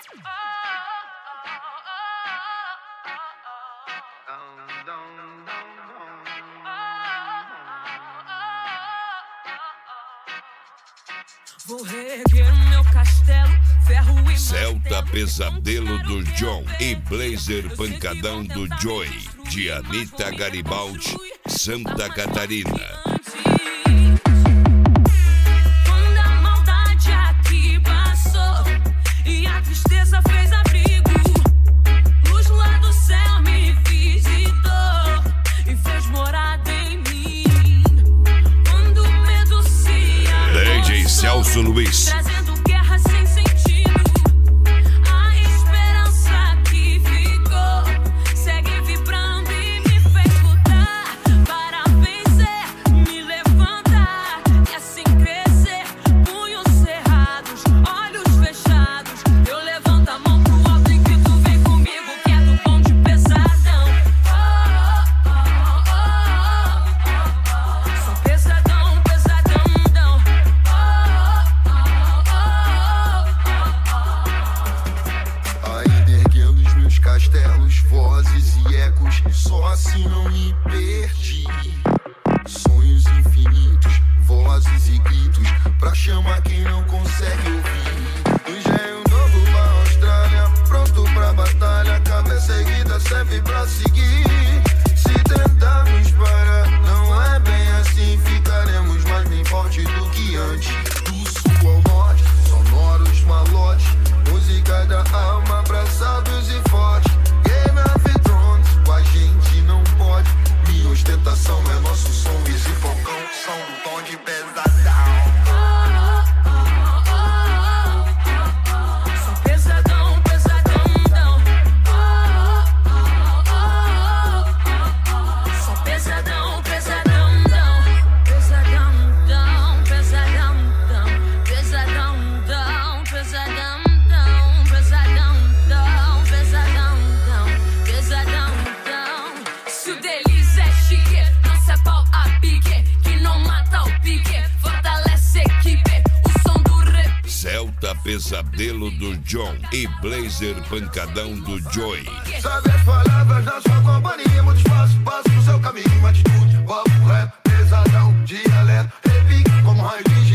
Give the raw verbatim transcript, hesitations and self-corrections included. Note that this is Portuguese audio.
Vou reerguer o meu castelo, ferro e Celta Pesadelo do John e Blazer Pancadão do Joy, de Anitta Garibaldi, Santa Catarina. Quando a maldade aqui passou e a tristeza fez abrigo, luz lá do céu me visitou e fez morada em mim. Quando o medo se D J Celso Luiz. trazendo guerra sem sentido, a esperança que ficou segue vibrando e me fez lutar para vencer, me levantar e assim crescer. Punhos cerrados, olhos fechados, eu levanto a mão pro alto e grito: vem comigo que é do bom de pesadão. Oh, oh, oh, oh, oh. Sou pesadão, pesadão, Ainda erguendo os meus castelos, vozes e ecos, só assim não me perdi. Sonhos infinitos, vozes e gritos, pra chamar quem não consegue ouvir. Engenho novo pra Austrália, pronto pra batalha, cabeça erguida serve pra seguir. Se tentarmos parar, não é bem assim, ficaremos mais bem forte do que antes. Do sul ao norte, sonoros malotes, música da alma pra sábios e fortes. Game of Thrones, com a gente não pode. Minha ostentação é nosso som, esse focão, som do tom de pesadão. sou pesadão, pesadão, sou pesadão, pesadão, pesadão, pesadão, pesadão, pesadão, pesadão, pesadão, pesadão. Se o deles é chique, não se é pau a pique, que não mata o pique, fortalece a equipe, o som do rap. Celta Pesadelo do John e Blazer Pancadão do Joy. Sabe as palavras na sua companhia, muito espaço, passo no seu caminho, atitude, papo, rap, pesadão, dialeto, repique como raio de